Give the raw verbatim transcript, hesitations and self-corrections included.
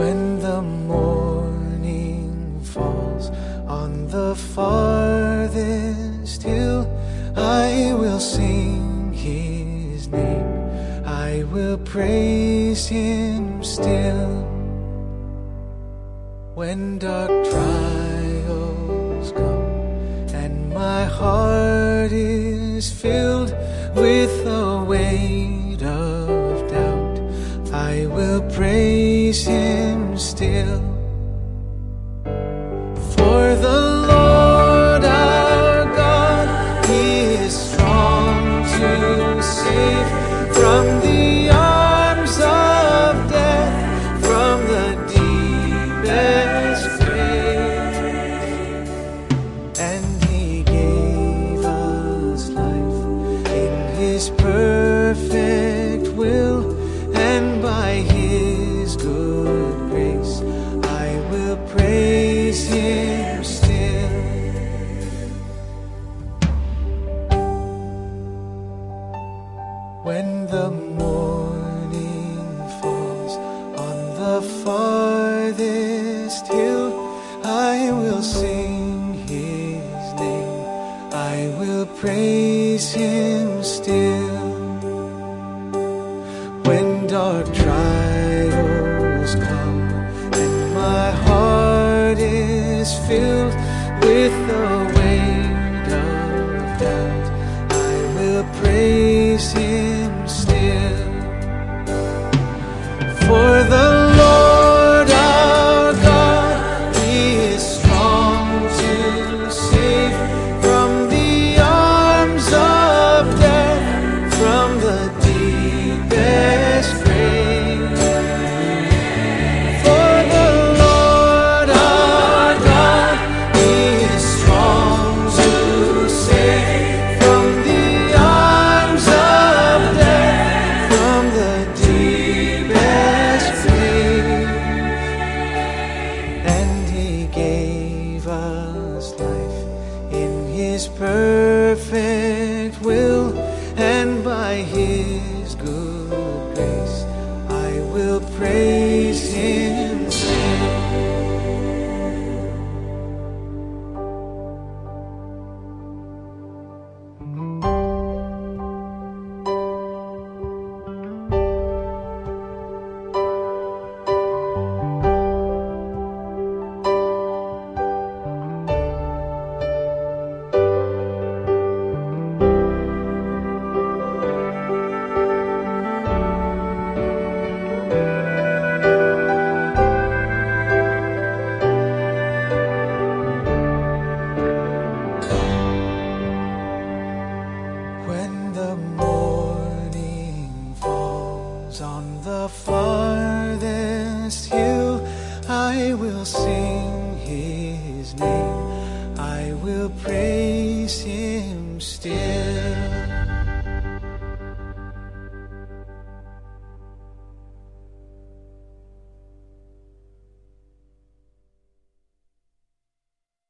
When the morning falls on the farthest hill, I will sing his name, I will praise him still. When dark trials come and my heart is filled with the weight of doubt, I will praise him still. For the Lord our God, he is strong to save from the arms of death, from the deepest grave. And he gave us life in his perfect will, and by his good grace I will praise him still. When the morning falls on the farthest hill, I will sing his name, I will praise him still. When dark trials come and my heart is filled with the weight of doubt, I will praise him still. For the Lord our God, he is strong to save from the arms of death, from the deepest grave. For the Lord our God, he is strong to save from the arms of death, from the deepest grave. And he gave us life in his perfect will, and by his good grace I will praise him still. When the morning falls on the farthest hill, I will sing his name, I will praise him still.